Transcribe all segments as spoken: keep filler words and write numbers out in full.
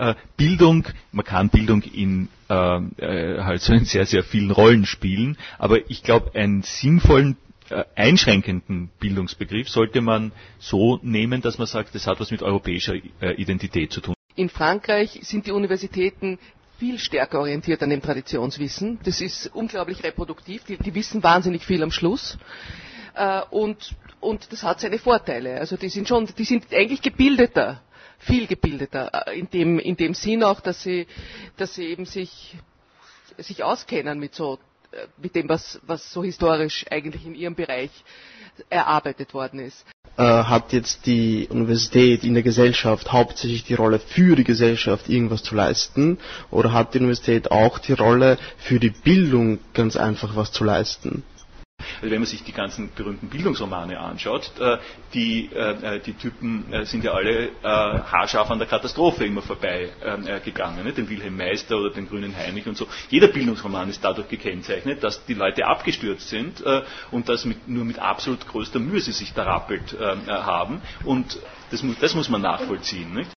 äh, Bildung, man kann Bildung in äh, äh, halt so in sehr, sehr vielen Rollen spielen, aber ich glaube, einen sinnvollen äh, einschränkenden Bildungsbegriff sollte man so nehmen, dass man sagt, das hat was mit europäischer äh, Identität zu tun. In Frankreich sind die Universitäten viel stärker orientiert an dem Traditionswissen. Das ist unglaublich reproduktiv. Die, die wissen wahnsinnig viel am Schluss. Äh, und, und das hat seine Vorteile. Also die sind schon, die sind eigentlich gebildeter, viel gebildeter. In dem, in dem Sinn auch, dass sie, dass sie eben sich, sich auskennen mit so, mit dem, was, was so historisch eigentlich in ihrem Bereich erarbeitet worden ist. Äh, hat jetzt die Universität in der Gesellschaft hauptsächlich die Rolle für die Gesellschaft irgendwas zu leisten, oder hat die Universität auch die Rolle für die Bildung ganz einfach was zu leisten? Also wenn man sich die ganzen berühmten Bildungsromane anschaut, äh, die, äh, die Typen äh, sind ja alle äh, haarscharf an der Katastrophe immer vorbei äh, gegangen, ne? Den Wilhelm Meister oder den Grünen Heinrich und so. Jeder Bildungsroman ist dadurch gekennzeichnet, dass die Leute abgestürzt sind äh, und dass mit, nur mit absolut größter Mühe sie sich da rappelt äh, haben. Und das, das muss man nachvollziehen. Nicht?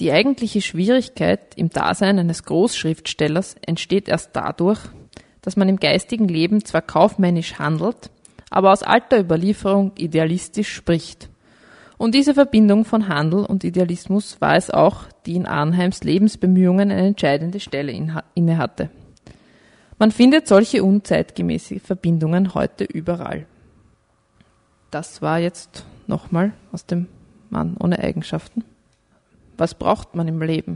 Die eigentliche Schwierigkeit im Dasein eines Großschriftstellers entsteht erst dadurch, dass man im geistigen Leben zwar kaufmännisch handelt, aber aus alter Überlieferung idealistisch spricht. Und diese Verbindung von Handel und Idealismus war es auch, die in Arnheims Lebensbemühungen eine entscheidende Stelle innehatte. Man findet solche unzeitgemäße Verbindungen heute überall. Das war jetzt nochmal aus dem Mann ohne Eigenschaften. Was braucht man im Leben?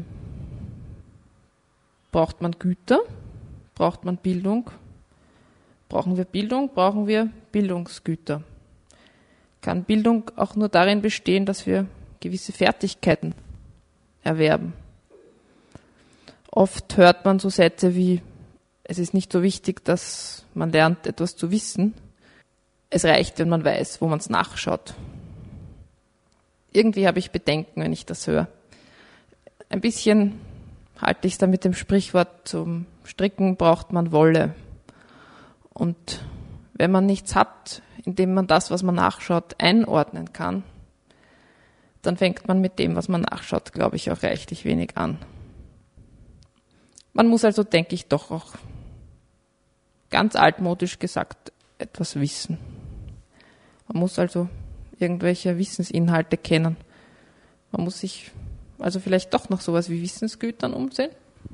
Braucht man Güter? Braucht man Bildung? Brauchen wir Bildung? Brauchen wir Bildungsgüter? Kann Bildung auch nur darin bestehen, dass wir gewisse Fertigkeiten erwerben? Oft hört man so Sätze wie, es ist nicht so wichtig, dass man lernt, etwas zu wissen. Es reicht, wenn man weiß, wo man es nachschaut. Irgendwie habe ich Bedenken, wenn ich das höre. Ein bisschen halte ich es da mit dem Sprichwort, zum Stricken braucht man Wolle. Und wenn man nichts hat, indem man das, was man nachschaut, einordnen kann, dann fängt man mit dem, was man nachschaut, glaube ich, auch reichlich wenig an. Man muss also, denke ich, doch auch ganz altmodisch gesagt etwas wissen. Man muss also irgendwelche Wissensinhalte kennen. Man muss sich also vielleicht doch noch sowas wie Wissensgütern umsehen.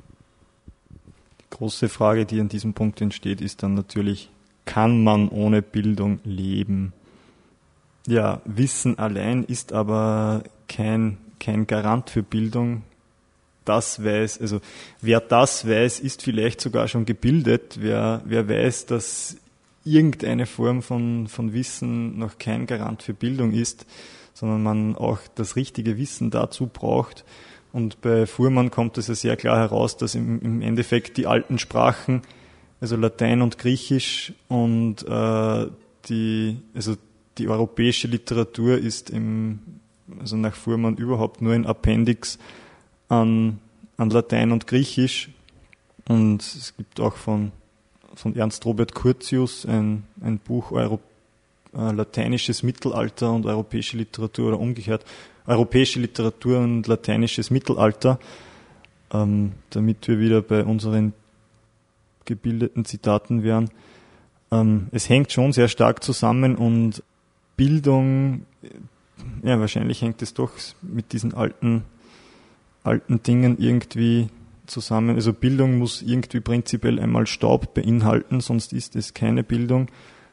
Die große Frage, die an diesem Punkt entsteht, ist dann natürlich, kann man ohne Bildung leben? Ja, Wissen allein ist aber kein, kein Garant für Bildung. Das weiß, also wer das weiß, ist vielleicht sogar schon gebildet. Wer, wer weiß, dass irgendeine Form von, von Wissen noch kein Garant für Bildung ist, sondern man auch das richtige Wissen dazu braucht. Und bei Fuhrmann kommt es ja sehr klar heraus, dass im, im Endeffekt die alten Sprachen, also Latein und Griechisch und äh, die, also die europäische Literatur ist im, also nach Fuhrmann überhaupt nur ein Appendix an, an Latein und Griechisch. Und es gibt auch von, von Ernst Robert Curtius ein, ein Buch Euro, äh, Lateinisches Mittelalter und europäische Literatur oder umgekehrt Europäische Literatur und lateinisches Mittelalter, ähm, damit wir wieder bei unseren gebildeten Zitaten wären. Ähm, es hängt schon sehr stark zusammen und Bildung, ja, wahrscheinlich hängt es doch mit diesen alten, alten Dingen irgendwie zusammen. Also Bildung muss irgendwie prinzipiell einmal Staub beinhalten, sonst ist es keine Bildung.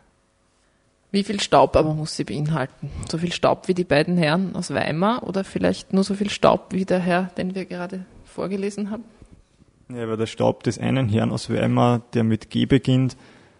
Wie viel Staub aber muss sie beinhalten? So viel Staub wie die beiden Herren aus Weimar oder vielleicht nur so viel Staub wie der Herr, den wir gerade vorgelesen haben? Ja, weil der Staub des einen Herrn aus Weimar, der mit G beginnt,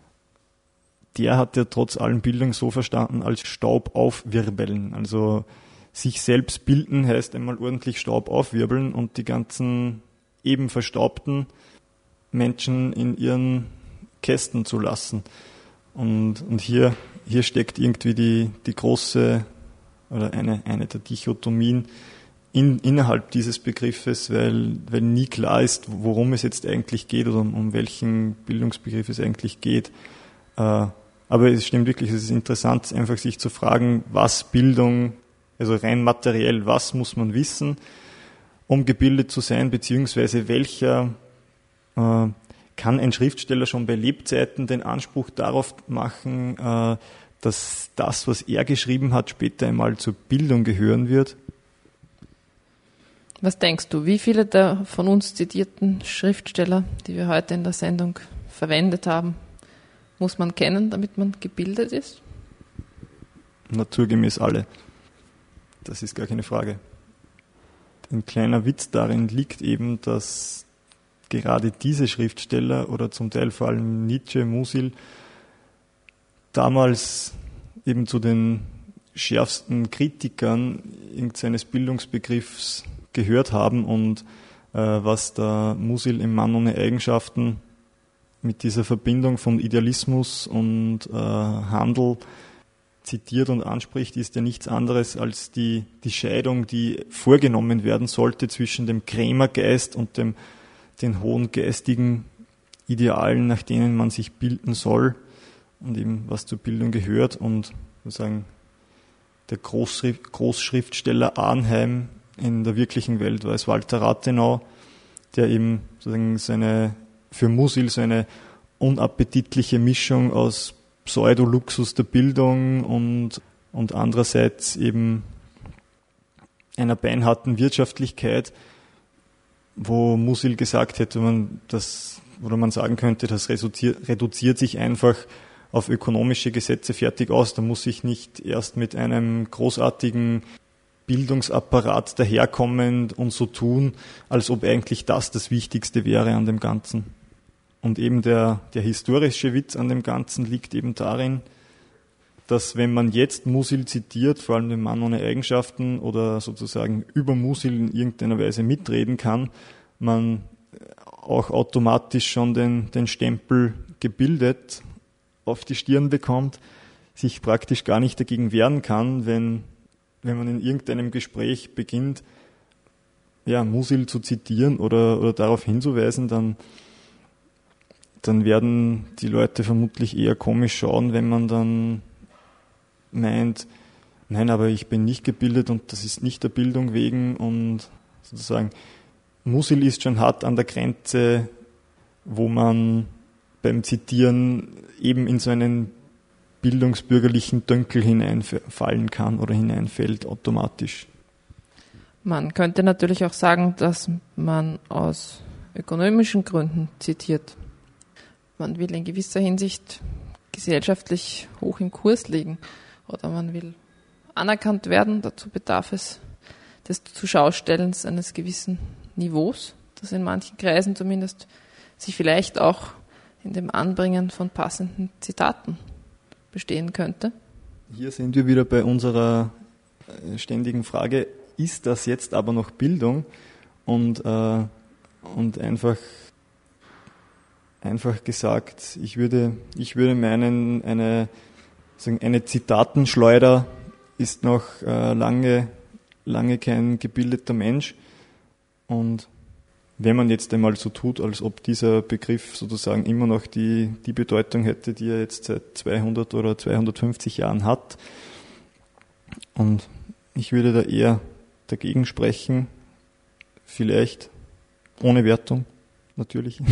der hat ja trotz allem Bildung so verstanden als Staub aufwirbeln. Also sich selbst bilden heißt einmal ordentlich Staub aufwirbeln und die ganzen eben verstaubten Menschen in ihren Kästen zu lassen. Und, und hier, hier steckt irgendwie die, die große, oder eine, eine der Dichotomien in, innerhalb dieses Begriffes, weil, weil nie klar ist, worum es jetzt eigentlich geht oder um, um welchen Bildungsbegriff es eigentlich geht. Äh, aber es stimmt wirklich, es ist interessant, einfach sich zu fragen, was Bildung, also rein materiell, was muss man wissen, um gebildet zu sein, beziehungsweise welcher äh, kann ein Schriftsteller schon bei Lebzeiten den Anspruch darauf machen, äh, dass das, was er geschrieben hat, später einmal zur Bildung gehören wird? Was denkst du, wie viele der von uns zitierten Schriftsteller, die wir heute in der Sendung verwendet haben, muss man kennen, damit man gebildet ist? Naturgemäß alle. Das ist gar keine Frage. Ein kleiner Witz darin liegt eben, dass gerade diese Schriftsteller oder zum Teil vor allem Nietzsche, Musil damals eben zu den schärfsten Kritikern irgendeines Bildungsbegriffs gehört haben und äh, was der Musil im Mann ohne Eigenschaften mit dieser Verbindung von Idealismus und äh, Handel zitiert und anspricht, ist ja nichts anderes als die, die Scheidung, die vorgenommen werden sollte zwischen dem Krämergeist und dem, den hohen geistigen Idealen, nach denen man sich bilden soll und eben was zur Bildung gehört. Und sozusagen der Großschrift, Großschriftsteller Arnheim in der wirklichen Welt war es Walter Rathenau, der eben sozusagen seine, für Musil so eine unappetitliche Mischung aus Pseudoluxus der Bildung und, und andererseits eben einer beinharten Wirtschaftlichkeit, wo Musil gesagt hätte, man das, oder man sagen könnte, das reduziert, reduziert sich einfach auf ökonomische Gesetze fertig aus. Da muss ich nicht erst mit einem großartigen Bildungsapparat daherkommen und so tun, als ob eigentlich das das Wichtigste wäre an dem Ganzen. Und eben der, der historische Witz an dem Ganzen liegt eben darin, dass wenn man jetzt Musil zitiert, vor allem den Mann ohne Eigenschaften oder sozusagen über Musil in irgendeiner Weise mitreden kann, man auch automatisch schon den, den Stempel gebildet auf die Stirn bekommt, sich praktisch gar nicht dagegen wehren kann, wenn, wenn man in irgendeinem Gespräch beginnt, ja, Musil zu zitieren oder, oder darauf hinzuweisen, dann, dann werden die Leute vermutlich eher komisch schauen, wenn man dann meint, nein, aber ich bin nicht gebildet und das ist nicht der Bildung wegen und sozusagen Musil ist schon hart an der Grenze, wo man beim Zitieren eben in so einen bildungsbürgerlichen Dünkel hineinfallen kann oder hineinfällt automatisch. Man könnte natürlich auch sagen, dass man aus ökonomischen Gründen zitiert. Man will in gewisser Hinsicht gesellschaftlich hoch im Kurs liegen oder man will anerkannt werden. Dazu bedarf es des Zurschaustellens eines gewissen Niveaus, das in manchen Kreisen zumindest sich vielleicht auch in dem Anbringen von passenden Zitaten bestehen könnte. Hier sind wir wieder bei unserer ständigen Frage, ist das jetzt aber noch Bildung? Und, äh, und einfach, einfach gesagt, ich würde, ich würde meinen, eine, eine Zitatenschleuder ist noch äh, lange, lange kein gebildeter Mensch. Und wenn man jetzt einmal so tut, als ob dieser Begriff sozusagen immer noch die, die Bedeutung hätte, die er jetzt seit zweihundert oder zweihundertfünfzig Jahren hat. Und ich würde da eher dagegen sprechen, vielleicht ohne Wertung, natürlich.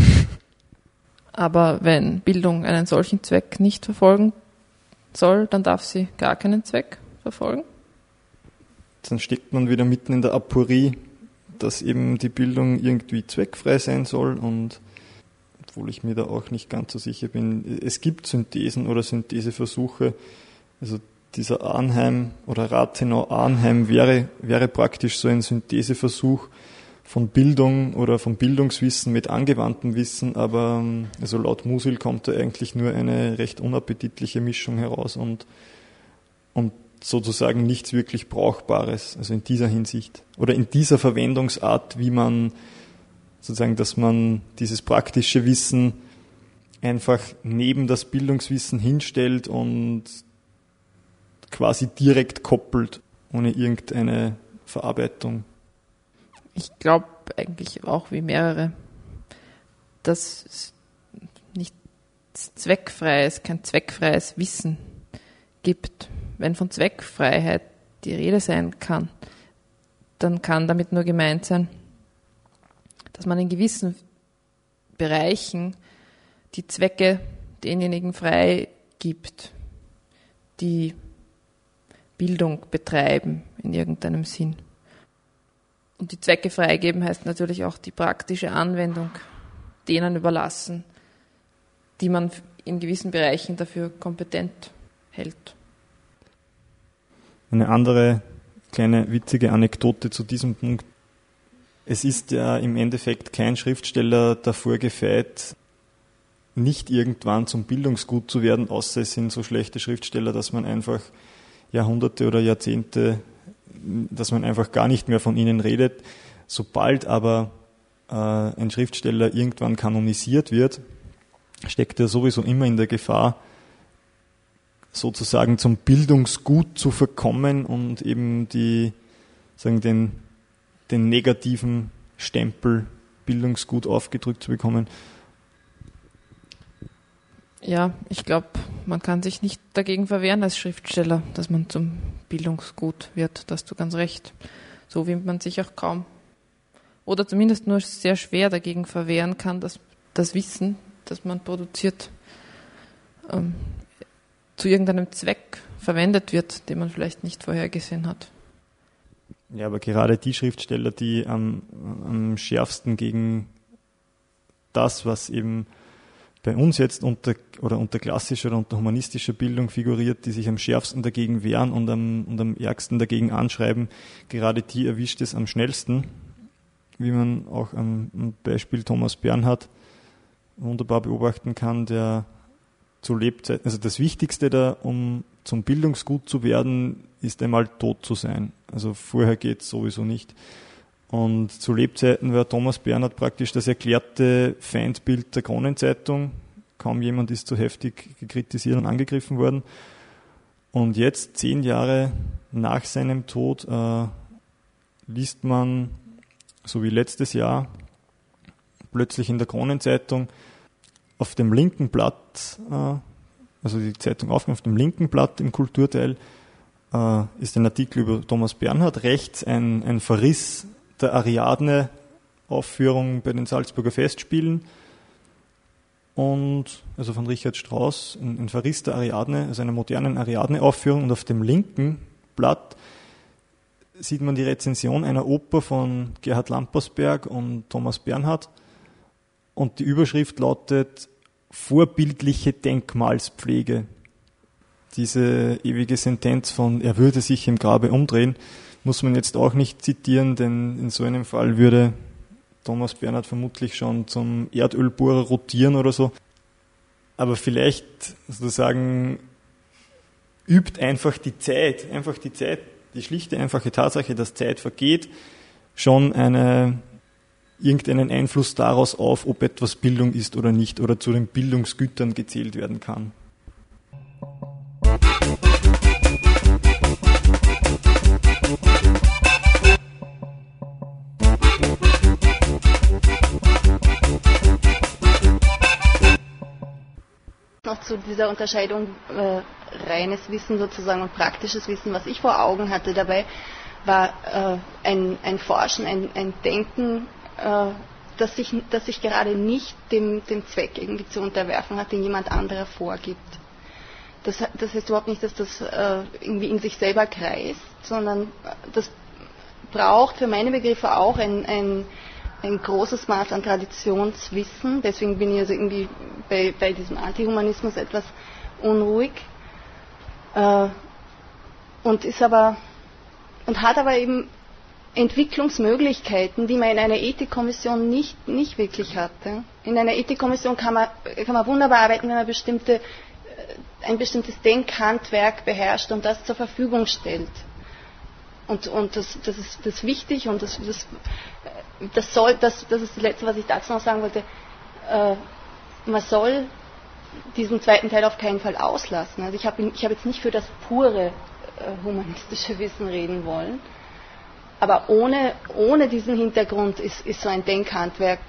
Aber wenn Bildung einen solchen Zweck nicht verfolgen soll, dann darf sie gar keinen Zweck verfolgen? Dann steckt man wieder mitten in der Aporie, dass eben die Bildung irgendwie zweckfrei sein soll und obwohl ich mir da auch nicht ganz so sicher bin, es gibt Synthesen oder Syntheseversuche, also dieser Arnheim oder Rathenau-Arnheim wäre, wäre praktisch so ein Syntheseversuch von Bildung oder von Bildungswissen mit angewandtem Wissen, aber also laut Musil kommt da eigentlich nur eine recht unappetitliche Mischung heraus und, und sozusagen nichts wirklich Brauchbares, also in dieser Hinsicht oder in dieser Verwendungsart, wie man sozusagen, dass man dieses praktische Wissen einfach neben das Bildungswissen hinstellt und quasi direkt koppelt, ohne irgendeine Verarbeitung. Ich glaube eigentlich auch wie mehrere, dass es nicht zweckfreies, kein zweckfreies Wissen gibt. Wenn von Zweckfreiheit die Rede sein kann, dann kann damit nur gemeint sein, dass man in gewissen Bereichen die Zwecke denjenigen frei gibt, die Bildung betreiben in irgendeinem Sinn. Und die Zwecke freigeben heißt natürlich auch die praktische Anwendung denen überlassen, die man in gewissen Bereichen dafür kompetent hält. Eine andere kleine witzige Anekdote zu diesem Punkt. Es ist ja im Endeffekt kein Schriftsteller davor gefeit, nicht irgendwann zum Bildungsgut zu werden, außer es sind so schlechte Schriftsteller, dass man einfach Jahrhunderte oder Jahrzehnte, dass man einfach gar nicht mehr von ihnen redet. Sobald aber äh, ein Schriftsteller irgendwann kanonisiert wird, steckt er sowieso immer in der Gefahr, sozusagen zum Bildungsgut zu verkommen und eben die, sagen, den, den negativen Stempel Bildungsgut aufgedrückt zu bekommen. Ja, ich glaube, man kann sich nicht dagegen verwehren als Schriftsteller, dass man zum Bildungsgut wird. Da hast du ganz recht. so wie man sich auch kaum oder zumindest nur sehr schwer dagegen verwehren kann, dass das Wissen, das man produziert, ähm, zu irgendeinem Zweck verwendet wird, den man vielleicht nicht vorhergesehen hat. Ja, aber gerade die Schriftsteller, die am, am schärfsten gegen das, was eben bei uns jetzt unter oder unter klassischer oder unter humanistischer Bildung figuriert, die sich am schärfsten dagegen wehren und am, und am ärgsten dagegen anschreiben, gerade die erwischt es am schnellsten, wie man auch am, am Beispiel Thomas Bernhard wunderbar beobachten kann, der zu Lebzeiten, also das Wichtigste da, um zum Bildungsgut zu werden, ist einmal tot zu sein. Also vorher geht es sowieso nicht. Und zu Lebzeiten war Thomas Bernhard praktisch das erklärte Feindbild der Kronenzeitung. Kaum jemand ist so heftig kritisiert und angegriffen worden. Und jetzt, zehn Jahre nach seinem Tod, äh, liest man, so wie letztes Jahr, plötzlich in der Kronenzeitung auf dem linken Blatt, äh, also die Zeitung aufgenommen, auf dem linken Blatt im Kulturteil, äh, ist ein Artikel über Thomas Bernhard, rechts ein, ein Verriss der Ariadne-Aufführung bei den Salzburger Festspielen und, also von Richard Strauss, ein, ein Verriss der Ariadne, also einer modernen Ariadne-Aufführung, und auf dem linken Blatt sieht man die Rezension einer Oper von Gerhard Lampersberg und Thomas Bernhard und die Überschrift lautet vorbildliche Denkmalspflege. Diese ewige Sentenz von er würde sich im Grabe umdrehen, muss man jetzt auch nicht zitieren, denn in so einem Fall würde Thomas Bernhard vermutlich schon zum Erdölbohrer rotieren oder so. Aber vielleicht sozusagen übt einfach die Zeit, einfach die Zeit, die schlichte, einfache Tatsache, dass Zeit vergeht, schon eine, irgendeinen Einfluss daraus auf, ob etwas Bildung ist oder nicht oder zu den Bildungsgütern gezählt werden kann. Noch zu dieser Unterscheidung äh, reines Wissen sozusagen und praktisches Wissen, was ich vor Augen hatte dabei, war äh, ein, ein Forschen, ein, ein Denken, äh, das, sich, das sich gerade nicht dem, dem Zweck irgendwie zu unterwerfen hat, den jemand anderer vorgibt. Das, das heißt überhaupt nicht, dass das äh, irgendwie in sich selber kreist, sondern das braucht für meine Begriffe auch ein, ein ein großes Maß an Traditionswissen, deswegen bin ich also irgendwie bei, bei diesem Antihumanismus etwas unruhig, äh, und ist aber und hat aber eben Entwicklungsmöglichkeiten, die man in einer Ethikkommission nicht, nicht wirklich hatte. In einer Ethikkommission kann man, kann man wunderbar arbeiten, wenn man bestimmte, ein bestimmtes Denkhandwerk beherrscht und das zur Verfügung stellt. Und, und das, das, ist, das ist wichtig und das, das, das, soll, das, das ist das Letzte, was ich dazu noch sagen wollte. Äh, man soll diesen zweiten Teil auf keinen Fall auslassen. Also ich habe ich hab jetzt nicht für das pure äh, humanistische Wissen reden wollen, aber ohne, ohne diesen Hintergrund ist, ist so ein Denkhandwerk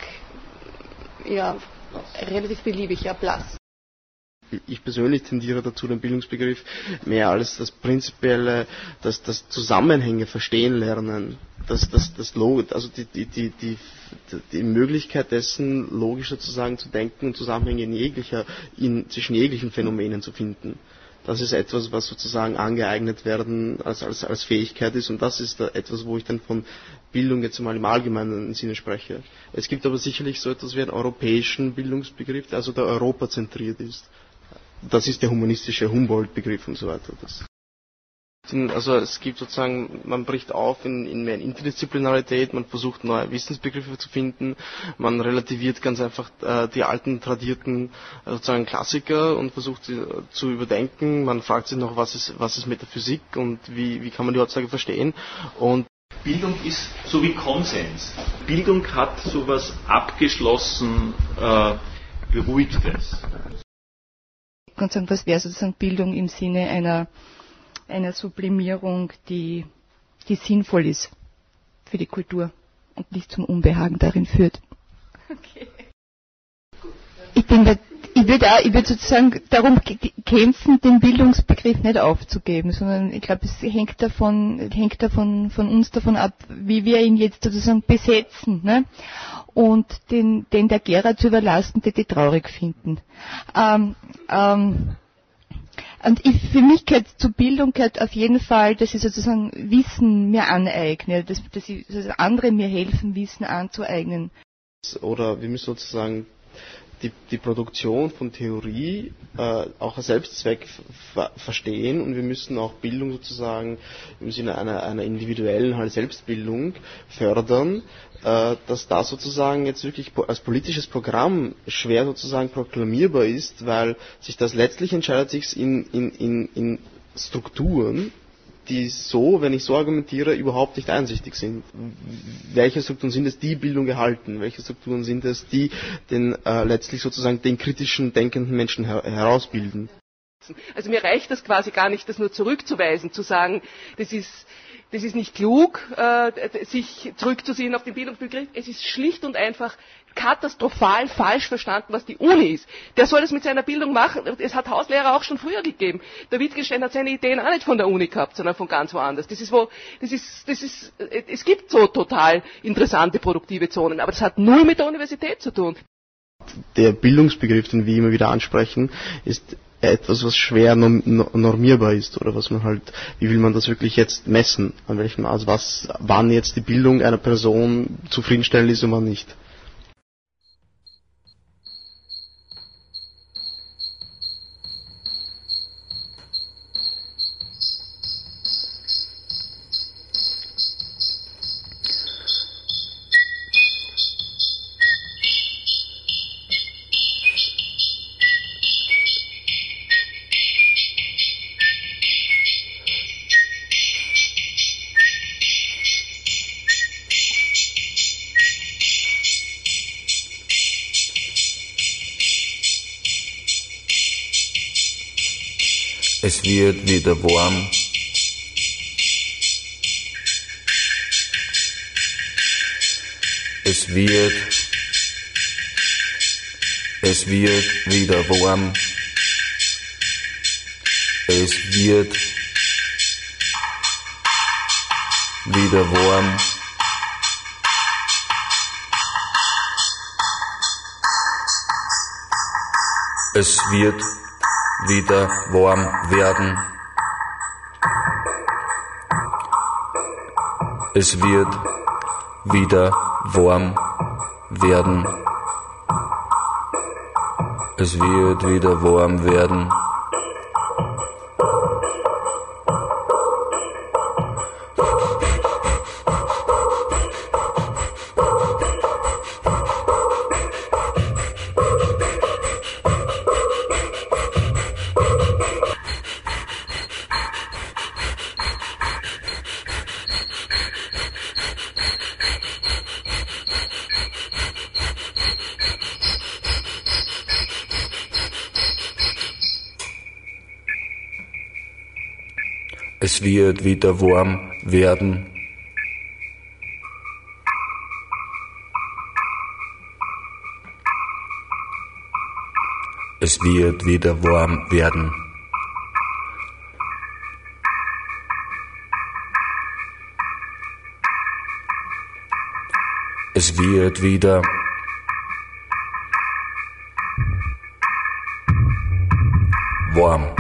ja, relativ beliebig, ja, blass. Ich persönlich tendiere dazu, den Bildungsbegriff mehr als das Prinzipielle, das, das Zusammenhänge verstehen lernen, das, das, das Log, also die, die, die, die, die Möglichkeit dessen, logisch sozusagen zu denken und Zusammenhänge in jeglicher, in, zwischen jeglichen Phänomenen zu finden. Das ist etwas, was sozusagen angeeignet werden als, als, als Fähigkeit ist, und das ist da etwas, wo ich dann von Bildung jetzt mal im allgemeinen Sinne spreche. Es gibt aber sicherlich so etwas wie einen europäischen Bildungsbegriff, der also der europazentriert ist. Das ist der humanistische Humboldt-Begriff und so weiter. Das also es gibt sozusagen, man bricht auf in, in mehr Interdisziplinarität, man versucht neue Wissensbegriffe zu finden, man relativiert ganz einfach äh, die alten, tradierten äh, sozusagen Klassiker und versucht sie äh, zu überdenken. Man fragt sich noch, was ist, was ist Metaphysik und wie, wie kann man die heutzutage verstehen. Und Bildung ist so wie Konsens. Bildung hat sowas abgeschlossen, äh, Beruhigtes. Und sagen, was wäre sozusagen Bildung im Sinne einer, einer Sublimierung, die, die sinnvoll ist für die Kultur und nicht zum Unbehagen darin führt. Okay. Ich bin bei, ich würde auch, ich würde sozusagen darum kämpfen, den Bildungsbegriff nicht aufzugeben, sondern ich glaube, es hängt davon, hängt davon, von uns davon ab, wie wir ihn jetzt sozusagen besetzen, ne? Und den, den der Gera zu überlassen, die die traurig finden. Ähm, ähm, Und ich, für mich gehört zur Bildung gehört auf jeden Fall, dass ich sozusagen Wissen mir aneigne, dass, dass, ich, dass andere mir helfen, Wissen anzueignen. Oder wir müssen sozusagen die, die Produktion von Theorie äh, auch als Selbstzweck ver- verstehen und wir müssen auch Bildung sozusagen im Sinne einer, einer individuellen halt Selbstbildung fördern, äh, dass das sozusagen jetzt wirklich als politisches Programm schwer sozusagen proklamierbar ist, weil sich das letztlich entscheidet sich in, in, in, in Strukturen, die so, wenn ich so argumentiere, überhaupt nicht einsichtig sind. Welche Strukturen sind es, die Bildung erhalten? Welche Strukturen sind es, die den äh, letztlich sozusagen den kritischen, denkenden Menschen her- herausbilden? Also mir reicht das quasi gar nicht, das nur zurückzuweisen, zu sagen, das ist, das ist nicht klug, äh, sich zurückzusehen auf den Bildungsbegriff. Es ist schlicht und einfach katastrophal falsch verstanden, was die Uni ist. Der soll das mit seiner Bildung machen. Es hat Hauslehrer auch schon früher gegeben. Der Wittgenstein hat seine Ideen auch nicht von der Uni gehabt, sondern von ganz woanders. Das ist wo, das ist, das ist, es gibt so total interessante produktive Zonen, aber das hat null mit der Universität zu tun. Der Bildungsbegriff, den wir immer wieder ansprechen, ist etwas, was schwer normierbar ist oder was man halt, wie will man das wirklich jetzt messen? An welchem Maß, was, wann jetzt die Bildung einer Person zufriedenstellend ist und wann nicht? Es wird wieder warm. Es wird, es wird wieder warm. Es wird wieder warm. Es wird wieder warm werden. Es wird wieder warm werden. Es wird wieder warm werden. Es wird wieder warm werden. Es wird wieder warm werden. Es wird wieder warm.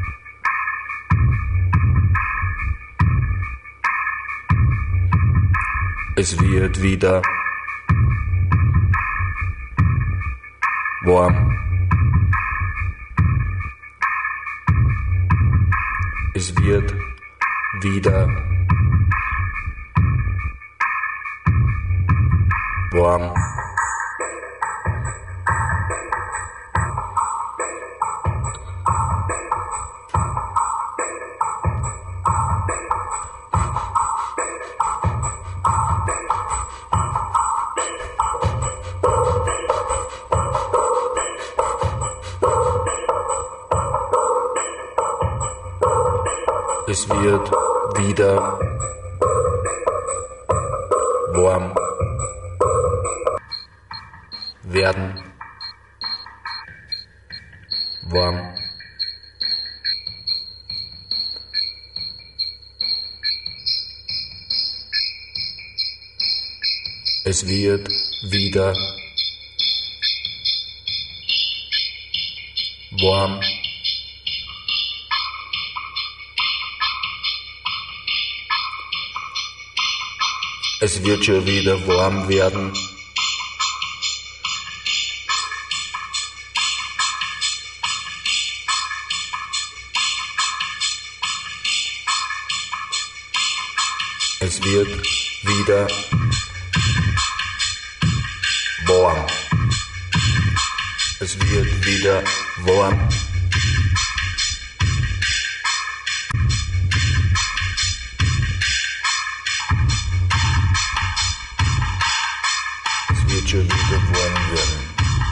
Es wird wieder warm. Es wird wieder warm. Es wird wieder warm werden. Es wird wieder warm. Es wird schon wieder warm werden. Es wird wieder warm. Es wird wieder warm. Es wird schon wieder warm werden.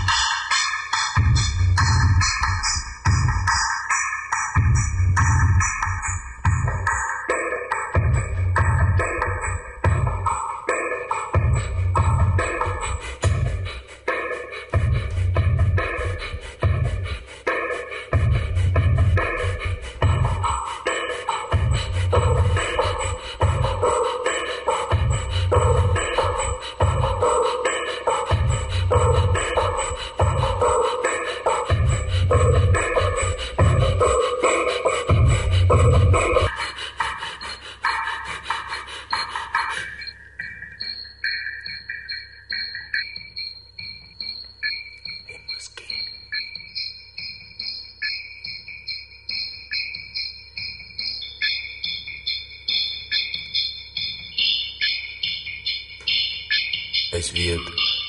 Es wird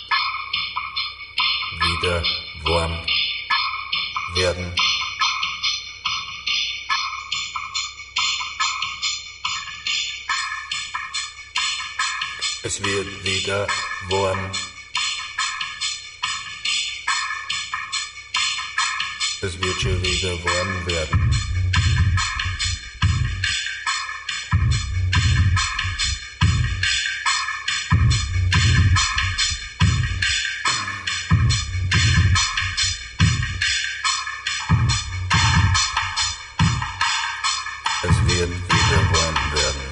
wieder warm werden. Es wird wieder warm. Es wird schon wieder warm werden. Es wird wieder warm werden.